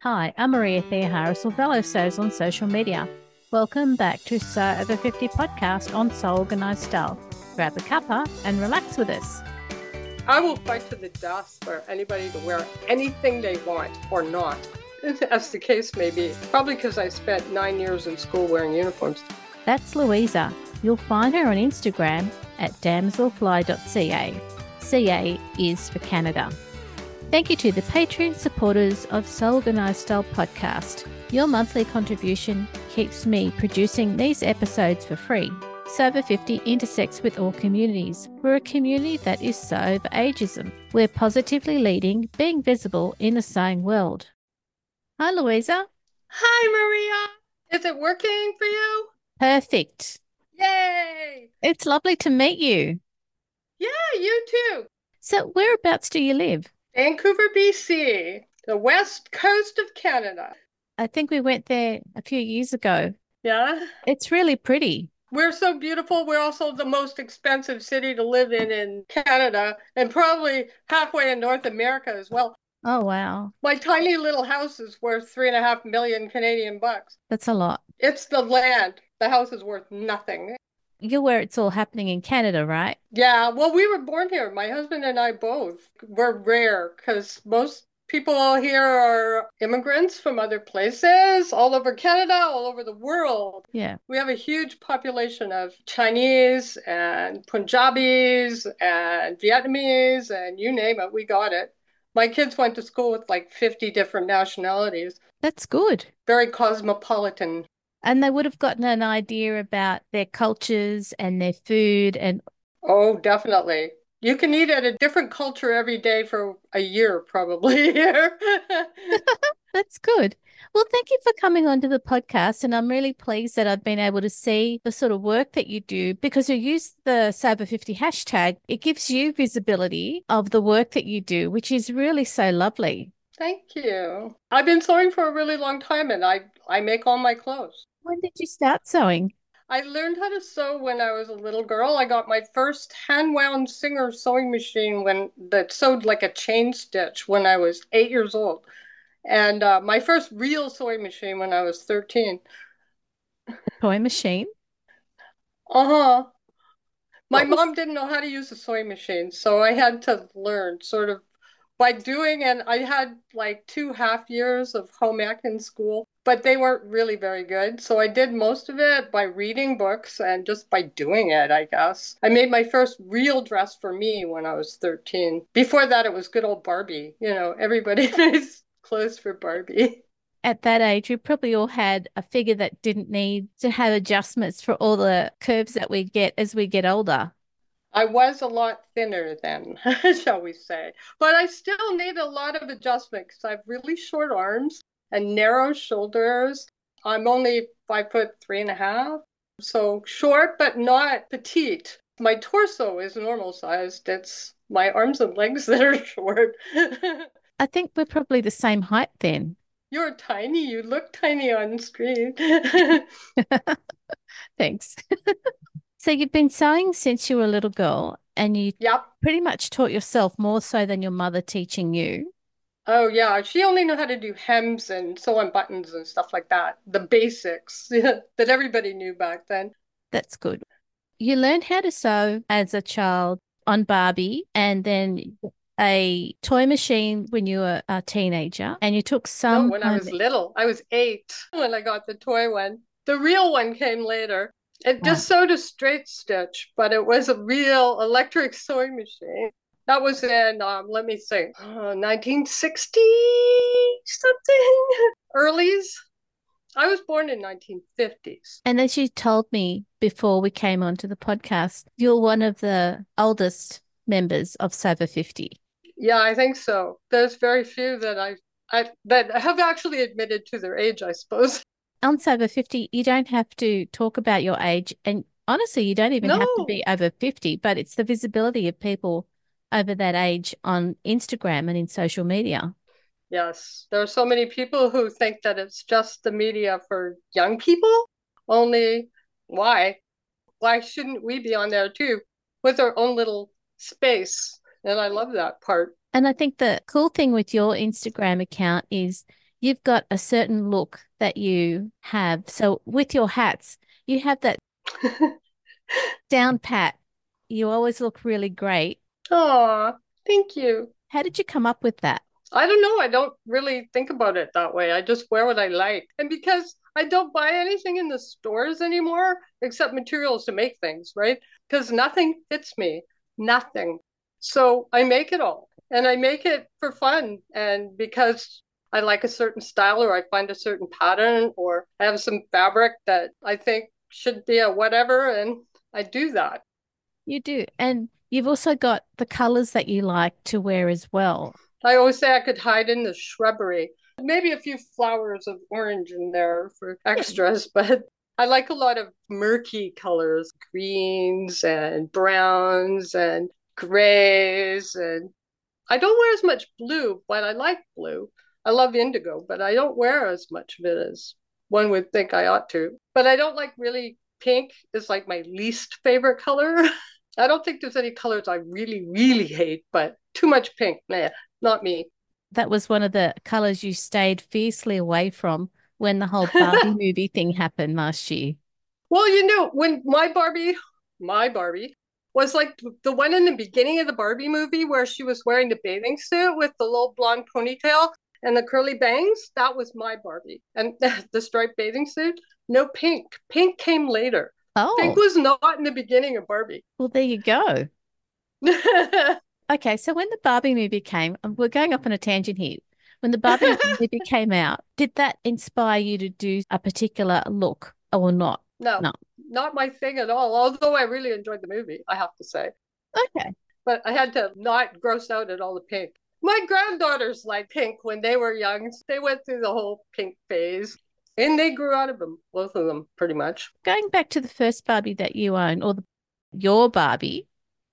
Hi, I'm Maria Thea Harris, or fellow Sows on social media. Welcome back to So Over 50 podcast on So Organised Style. Grab a cuppa and relax with us. I will fight to the death for anybody to wear anything they want or not, as the case may be. Probably because I spent 9 years in school wearing uniforms. That's Louisa. You'll find her on Instagram at damselfly.ca. CA is for Canada. Thank you to the Patreon supporters of So Organised Style podcast. Your monthly contribution keeps me producing these episodes for free. So Over 50 intersects with all communities. We're a community that is so over ageism. We're positively leading, being visible in the sewing world. Hi, Louisa. Hi, Maria. Is it working for you? Perfect. Yay! It's lovely to meet you. Yeah, you too. So whereabouts do you live? Vancouver, BC, the west coast of Canada. I think we went there a few years ago. Yeah. It's really pretty. We're so beautiful. We're also the most expensive city to live in Canada, and probably halfway in North America as well. Oh, wow. My tiny little house is worth 3.5 million Canadian bucks. That's a lot. It's the land. The house is worth nothing. You're where it's all happening in Canada, right? Yeah, well, we were born here. My husband and I both. We're rare because most people here are immigrants from other places, all over Canada, all over the world. Yeah. We have a huge population of Chinese and Punjabis and Vietnamese and you name it, we got it. My kids went to school with like 50 different nationalities. That's good. Very cosmopolitan. And they would have gotten an idea about their cultures and their food and Oh, definitely. You can eat at a different culture every day for a year, probably here. that's good. Well, thank you for coming onto the podcast. And I'm really pleased that I've been able to see the sort of work that you do because you use the Saber50 hashtag. It gives you visibility of the work that you do, which is really so lovely. Thank you. I've been sewing for a really long time and I make all my clothes. When did you start sewing? I learned how to sew when I was a little girl. I got my first hand-wound Singer sewing machine that sewed like a chain stitch when I was 8 years old. And my first real sewing machine when I was 13. A toy machine? Uh-huh. My What was mom didn't know how to use a sewing machine, so I had to learn sort of by doing, and I had like 2.5 years of home ec in school, but they weren't really very good. So I did most of it by reading books and just by doing it, I guess. I made my first real dress for me when I was 13. Before that, it was good old Barbie. You know, everybody makes clothes for Barbie. at that age, we probably all had a figure that didn't need to have adjustments for all the curves that we get as we get older. I was a lot thinner then, shall we say. But I still need a lot of adjustment because I have really short arms and narrow shoulders. I'm only 5'3.5", so short but not petite. My torso is normal sized. It's my arms and legs that are short. I think we're probably the same height then. You're tiny. You look tiny on screen. Thanks. So you've been sewing since you were a little girl and you Yep. pretty much taught yourself more so than your mother teaching you. Oh yeah, she only knew how to do hems and sew on buttons and stuff like that. The basics that everybody knew back then. That's good. You learned how to sew as a child on Barbie and then a toy machine when you were a teenager and you took No, some when I home. was little. I was 8 when I got the toy one. The real one came later. It Right. just sewed a straight stitch, but it was a real electric sewing machine. That was in, let me think, 1960 something, earlies. I was born in 1950s. And as you told me before we came onto the podcast, you're one of the oldest members of Sober 50. Yeah, I think so. There's very few that have actually admitted to their age, I suppose. On Sober 50, you don't have to talk about your age. And honestly, you don't even have to be No. over 50, but it's the visibility of people over that age on Instagram and in social media. Yes, there are so many people who think that it's just the media for young people. Only why? Why shouldn't we be on there too with our own little space? And I love that part. And I think the cool thing with your Instagram account is you've got a certain look that you have. So with your hats, you have that down pat. You always look really great. Aw, thank you. How did you come up with that? I don't know. I don't really think about it that way. I just wear what I like. And because I don't buy anything in the stores anymore except materials to make things, right? Because nothing fits me, nothing. So I make it all and I make it for fun. And because I like a certain style or I find a certain pattern or I have some fabric that I think should be a whatever, and I do that. You do. And you've also got the colors that you like to wear as well. I always say I could hide in the shrubbery. Maybe a few flowers of orange in there for Yeah. extras, but I like a lot of murky colors, greens and browns and grays. And I don't wear as much blue, but I like blue. I love indigo, but I don't wear as much of it as one would think I ought to. But I don't like really pink is like my least favorite color. I don't think there's any colors I really, really hate, but too much pink, nah, not me. That was one of the colors you stayed fiercely away from when the whole Barbie movie thing happened last year. Well, when my Barbie was like the one in the beginning of the Barbie movie where she was wearing the bathing suit with the little blonde ponytail and the curly bangs, that was my Barbie. And the striped bathing suit, no pink. Pink came later. Pink Oh, was not in the beginning of Barbie. well, there you go. Okay, so when the Barbie movie came, we're going off on a tangent here. When the Barbie movie came out, did that inspire you to do a particular look or not? No, No. not my thing at all. Although I really enjoyed the movie, I have to say. Okay. But I had to not gross out at all the pink. My granddaughters liked pink when they were young. They went through the whole pink phase and they grew out of them, both of them, pretty much. Going back to the first Barbie that you own, or your Barbie,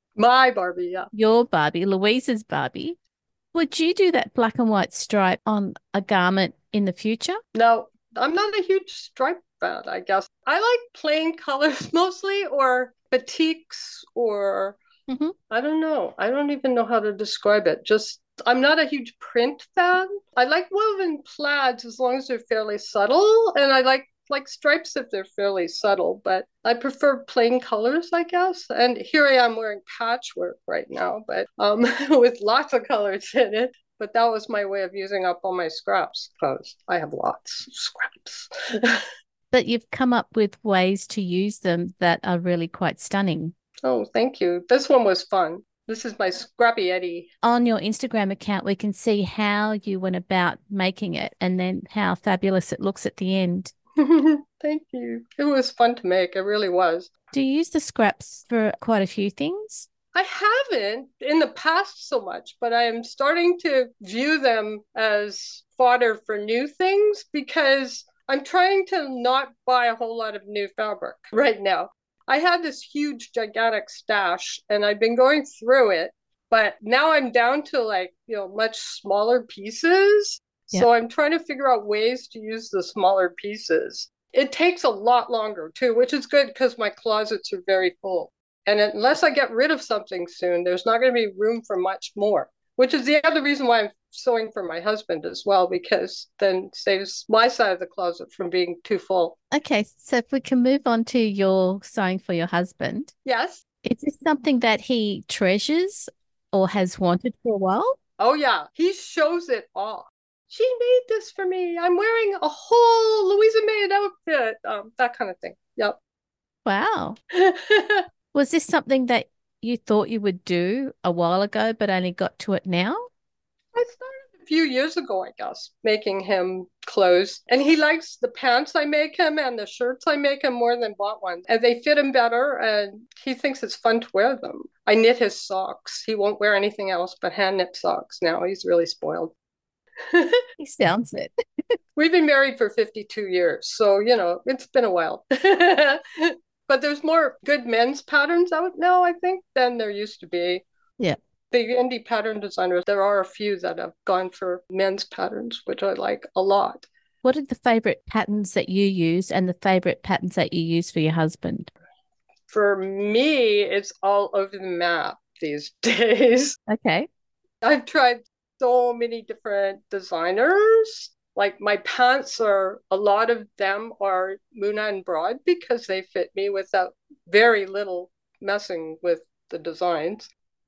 My Barbie, yeah. Louisa's Barbie, would you do that black and white stripe on a garment in the future? No, I'm not a huge stripe fan, I guess. I like plain colors mostly, or batiks, or Hmm. I don't know. I don't even know how to describe it. Just, I'm not a huge print fan. I like woven plaids as long as they're fairly subtle, and I like stripes if they're fairly subtle, but I prefer plain colors, I guess. And here I am wearing patchwork right now, but with lots of colors in it. But that was my way of using up all my scraps because I have lots of scraps. But you've come up with ways to use them that are really quite stunning. Oh, thank you. This one was fun. This is my Scrappy Eddie. On your Instagram account, we can see how you went about making it and then how fabulous it looks at the end. Thank you. It was fun to make. It really was. Do you use the scraps for quite a few things? I haven't in the past so much, but I am starting to view them as fodder for new things because I'm trying to not buy a whole lot of new fabric right now. I had this huge, gigantic stash and I've been going through it, but now I'm down to much smaller pieces. Yeah. So I'm trying to figure out ways to use the smaller pieces. It takes a lot longer too, which is good because my closets are very full. And unless I get rid of something soon, there's not going to be room for much more, which is the other reason why I'm sewing for my husband as well, because then saves my side of the closet from being too full. Okay, so if we can move on to your sewing for your husband, Yes. is this something that he treasures or has wanted for a while? Oh, yeah. He shows it off. She made this for me. I'm wearing a whole Louisa May outfit. That kind of thing. Yep. Wow. Was this something that you thought you would do a while ago, but only got to it now? I started a few years ago, I guess, making him clothes. And he likes the pants I make him and the shirts I make him more than bought ones. And they fit him better, and he thinks it's fun to wear them. I knit his socks. He won't wear anything else but hand knit socks now. He's really spoiled. He sounds it. We've been married for 52 years, so, it's been a while. But there's more good men's patterns out now, I think, than there used to be. Yeah. The indie pattern designers, there are a few that have gone for men's patterns, which I like a lot. What are the favorite patterns that you use and the favorite patterns that you use for your husband? For me, it's all over the map these days. Okay. I've tried so many different designers. Like my pants are, a lot of them are Muna and Broad because they fit me without very little messing with the designs.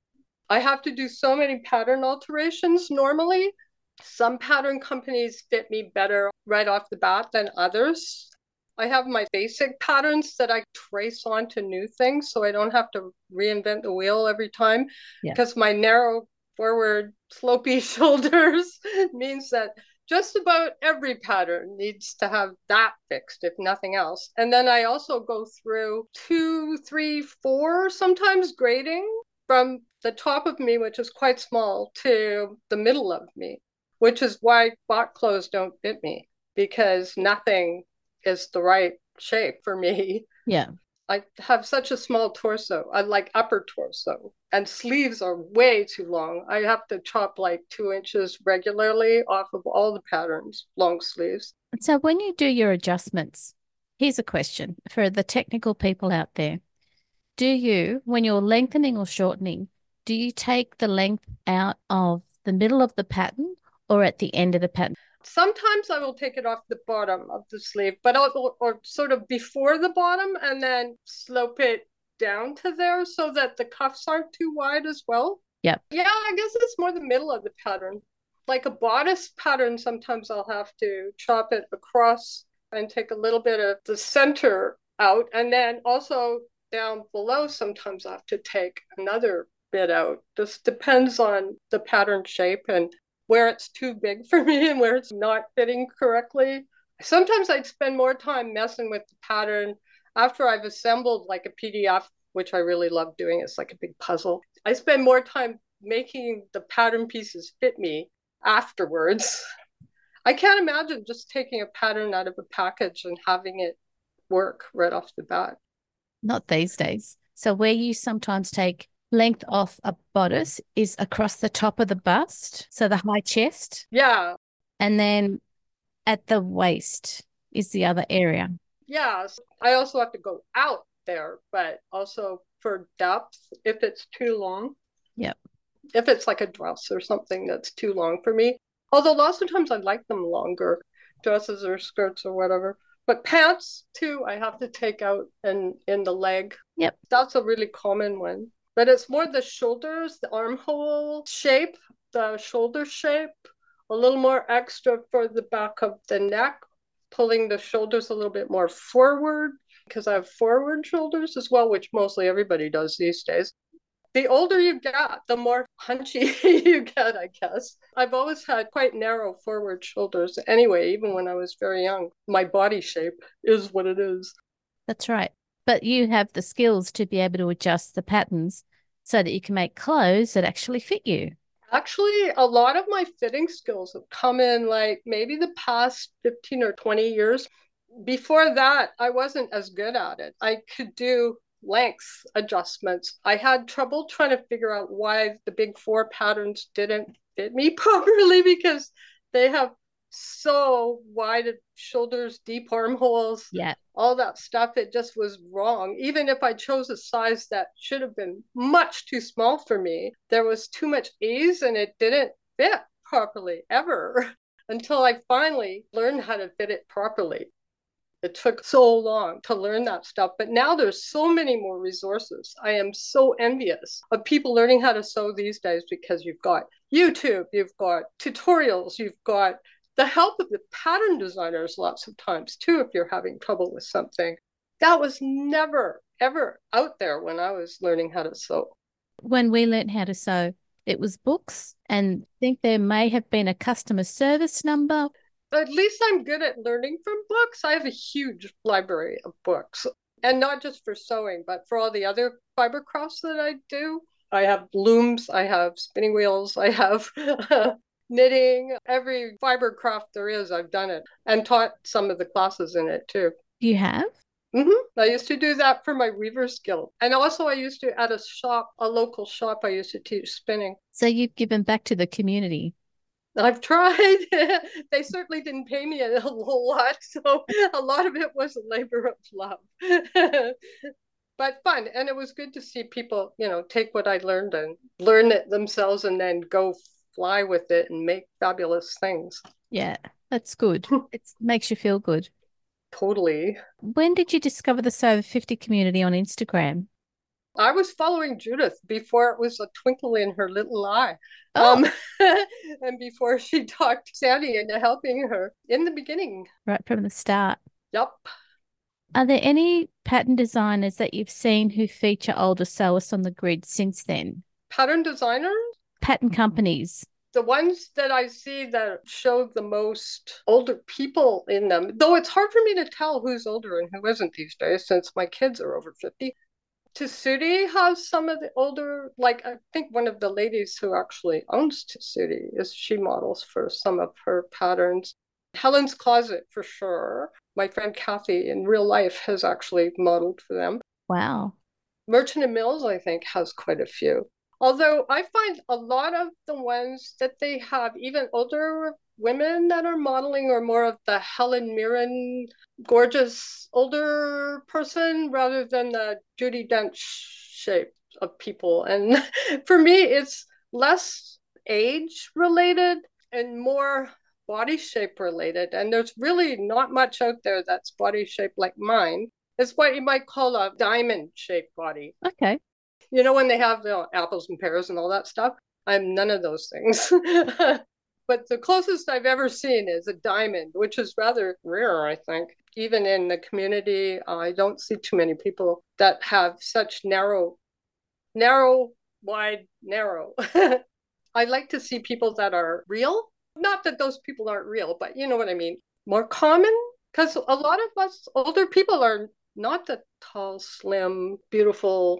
I have to do so many pattern alterations normally. Some pattern companies fit me better right off the bat than others. I have my basic patterns that I trace onto new things so I don't have to reinvent the wheel every time because my narrow forward slopey shoulders means that just about every pattern needs to have that fixed, if nothing else. And then I also go through 2, 3, 4 sometimes grading from the top of me, which is quite small, to the middle of me, which is why bot clothes don't fit me because nothing is the right shape for me. Yeah. I have such a small torso. I like upper torso, and sleeves are way too long. I have to chop like 2 inches regularly off of all the patterns, long sleeves. So when you do your adjustments, here's a question for the technical people out there. Do you, when you're lengthening or shortening, do you take the length out of the middle of the pattern or at the end of the pattern? Sometimes I will take it off the bottom of the sleeve, but or sort of before the bottom and then slope it down to there so that the cuffs aren't too wide as well. Yep. Yeah, I guess it's more the middle of the pattern. Like a bodice pattern, sometimes I'll have to chop it across and take a little bit of the center out. And then also down below, sometimes I have to take another bit out. This depends on the pattern shape and where it's too big for me and where it's not fitting correctly. Sometimes I'd spend more time messing with the pattern after I've assembled like a PDF, which I really love doing. It's like a big puzzle. I spend more time making the pattern pieces fit me afterwards. I can't imagine just taking a pattern out of a package and having it work right off the bat. Not these days. So where you sometimes take length off a bodice is across the top of the bust, so the high chest. Yeah. And then at the waist is the other area. Yeah. I also have to go out there, but also for depth, if it's too long. Yep. If it's like a dress or something that's too long for me. Although lots of times I like them longer, dresses or skirts or whatever. But pants too, I have to take out in the leg. Yep. That's a really common one. But it's more the shoulders, the armhole shape, the shoulder shape, a little more extra for the back of the neck, pulling the shoulders a little bit more forward because I have forward shoulders as well, which mostly everybody does these days. The older you get, the more hunchy you get, I guess. I've always had quite narrow forward shoulders anyway, even when I was very young. My body shape is what it is. That's right. But you have the skills to be able to adjust the patterns so that you can make clothes that actually fit you. Actually, a lot of my fitting skills have come in like maybe the past 15 or 20 years. Before that, I wasn't as good at it. I could do length adjustments. I had trouble trying to figure out why the big four patterns didn't fit me properly because they have so wide shoulders, deep armholes, Yeah. all that stuff. It just was wrong. Even if I chose a size that should have been much too small for me, there was too much ease and it didn't fit properly ever until I finally learned how to fit it properly. It took so long to learn that stuff, but now there's so many more resources. I am so envious of people learning how to sew these days because you've got YouTube, you've got tutorials, you've got the help of the pattern designers lots of times too, if you're having trouble with something. That was never, ever out there when I was learning how to sew. When we learned how to sew, it was books, and I think there may have been a customer service number. At least I'm good at learning from books. I have a huge library of books, and not just for sewing, but for all the other fiber crafts that I do. I have looms, I have spinning wheels, I have knitting, every fiber craft there is, I've done it and taught some of the classes in it too. You have? I used to do that for my Weavers Guild. And also I used to, at a shop, a local shop, I used to teach spinning. So you've given back to the community. I've tried. They certainly didn't pay me a whole lot, so a lot of it was a labor of love. But fun, and it was good to see people, take what I learned and learn it themselves and then go fly with it and make fabulous things. Yeah, That's good. It makes you feel good. Totally. When did you discover the Sober 50 community on Instagram? I was following Judith before it was a twinkle in her little eye. Oh, Um, and before she talked Sandy into helping her in the beginning. right from the start. Yep. Are there any pattern designers that you've seen who feature older sewers on the grid since then? Pattern designers, Pattern companies. the ones that I see that show the most older people in them, though it's hard for me to tell who's older and who isn't these days since my kids are over 50. Tessuti has some of the older, like I think one of the ladies who actually owns Tessuti is she models for some of her patterns. Helen's Closet for sure. My friend Kathy in real life has actually modeled for them. Wow. Merchant and Mills, I think, has quite a few. Although I find a lot of the ones that they have, even older women that are modeling, are more of the Helen Mirren gorgeous older person rather than the Judi Dench shape of people. And for me, it's less age related and more body shape related. And there's really not much out there that's body shaped like mine. It's what you might call a diamond shaped body. Okay. You know, when they have the apples and pears and all that stuff, I'm none of those things. But the closest I've ever seen is a diamond, which is rather rare, I think. Even in the community, I don't see too many people that have such narrow, wide, narrow. I like to see people that are real. Not that those people aren't real, but you know what I mean. More common, because a lot of us older people are not the tall, slim, beautiful.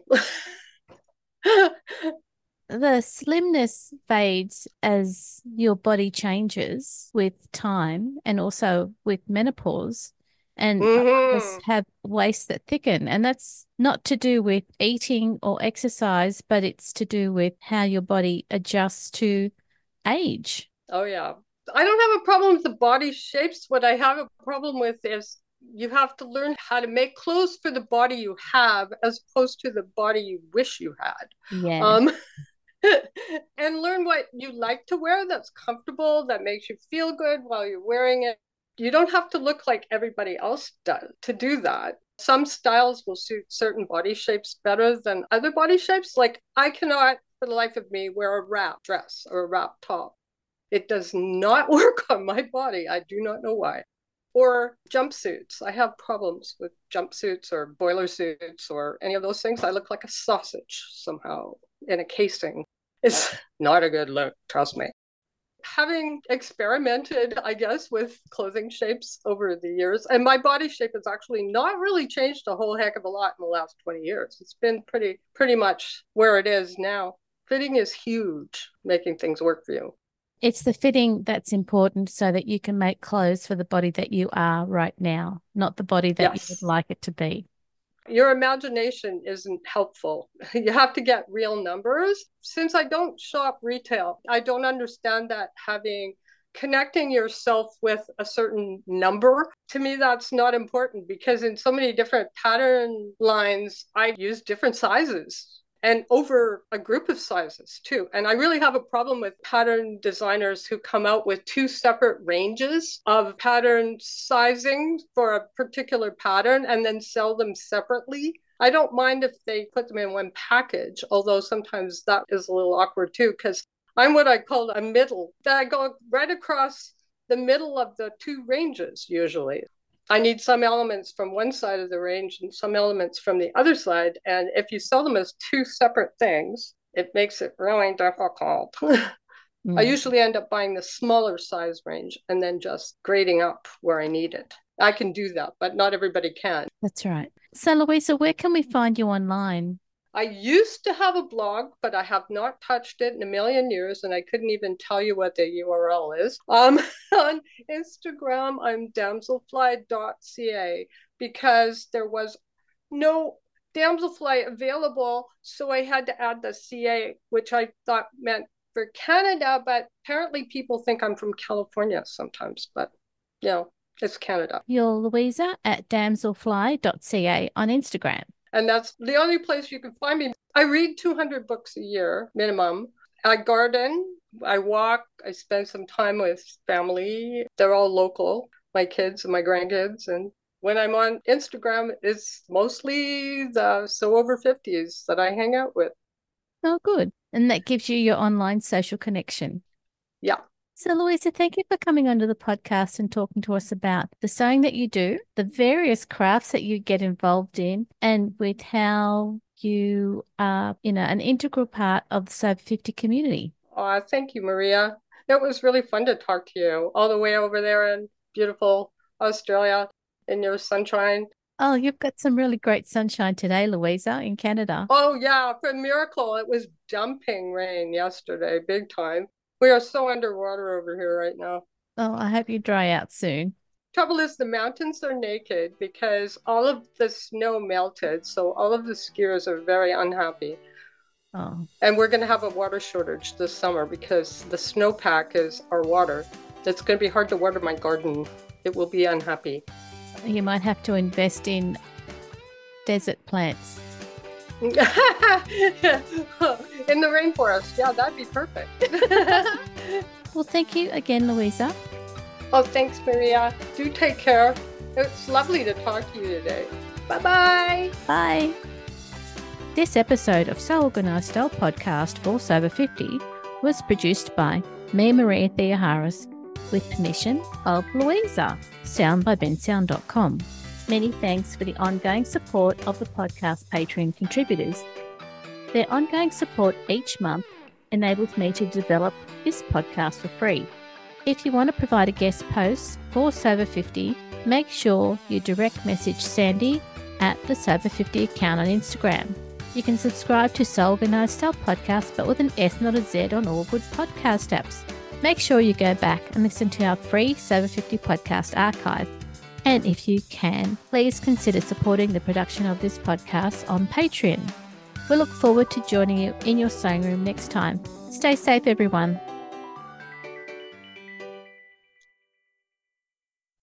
The slimness fades as your body changes with time and also with menopause. And a lot of us Mm-hmm. have waists that thicken. And that's not to do with eating or exercise, but it's to do with how your body adjusts to age. Oh yeah. I don't have a problem with the body shapes. What I have a problem with is you have to learn how to make clothes for the body you have as opposed to the body you wish you had. Yeah. Um, and learn what you like to wear that's comfortable, that makes you feel good while you're wearing it. You don't have to look like everybody else does to do that. Some styles will suit certain body shapes better than other body shapes. Like I cannot, for the life of me, wear a wrap dress or a wrap top. It does not work on my body. I do not know why. Or jumpsuits. I have problems with jumpsuits or boiler suits or any of those things. I look like a sausage somehow in a casing. It's not a good look, trust me. Having experimented, I guess, with clothing shapes over the years, and my body shape has actually not really changed a whole heck of a lot in the last 20 years. It's been pretty much where it is now. Fitting is huge, making things work for you. It's the fitting that's important so that you can make clothes for the body that you are right now, not the body that you would Yes. like it to be. Your imagination isn't helpful. You have to get real numbers. Since I don't shop retail, I don't understand that having connecting yourself with a certain number. To me, that's not important because in so many different pattern lines, I use different sizes and over a group of sizes too. And I really have a problem with pattern designers who come out with two separate ranges of pattern sizing for a particular pattern and then sell them separately. I don't mind if they put them in one package, although sometimes that is a little awkward too, because I'm what I call a middle, that I go right across the middle of the two ranges usually. I need some elements from one side of the range and some elements from the other side. And if you sell them as two separate things, it makes it really difficult. I Mm, usually end up buying the smaller size range and then just grading up where I need it. I can do that, but not everybody can. that's right. So, Louisa, where can we find you online? I used to have a blog, but I have not touched it in a million years, and I couldn't even tell you what the URL is. On Instagram, I'm damselfly.ca because there was no damselfly available, so I had to add the CA, which I thought meant for Canada, but apparently people think I'm from California sometimes, but you know, it's Canada. You're Louisa at damselfly.ca on Instagram. And that's the only place you can find me. I read 200 books a year minimum. I garden. I walk, I spend some time with family. They're all local, my kids and my grandkids. And when I'm on Instagram, it's mostly the so over 50s that I hang out with. Oh, good. And that gives you your online social connection. Yeah. So, Louisa, thank you for coming onto the podcast and talking to us about the sewing that you do, the various crafts that you get involved in, and with how you are, an integral part of the Sober 50 community. Thank you, Maria. It was really fun to talk to you all the way over there in beautiful Australia in your sunshine. Oh, you've got some really great sunshine today, Louisa, in Canada. Oh, yeah, for a miracle. It was dumping rain yesterday, big time. We are so underwater over here right now. Oh, I hope you dry out soon. Trouble is, the mountains are naked because all of the snow melted. So all of the skiers are very unhappy. Oh. And we're going to have a water shortage this summer because the snowpack is our water. It's going to be hard to water my garden. It will be unhappy. You might have to invest in desert plants. In the rainforest. Yeah, that'd be perfect. Well, thank you again, Louisa. Oh, thanks, Maria. Do take care. It's lovely to talk to you today. Bye-bye. Bye. This episode of So Organised Style podcast for Sober 50 was produced by me, Maria Theoharis, with permission of Louisa, sound by bensound.com. Many thanks for the ongoing support of the podcast Patreon contributors. Their ongoing support each month enables me to develop this podcast for free. If you want to provide a guest post for Sober 50, make sure you direct message Sandy at the Sober 50 account on Instagram. You can subscribe to So Organised Style podcast, but with an S, not a Z, on all good podcast apps. Make sure you go back and listen to our free Sober 50 podcast archive. And if you can, please consider supporting the production of this podcast on Patreon. We look forward to joining you in your sewing room next time. Stay safe, everyone.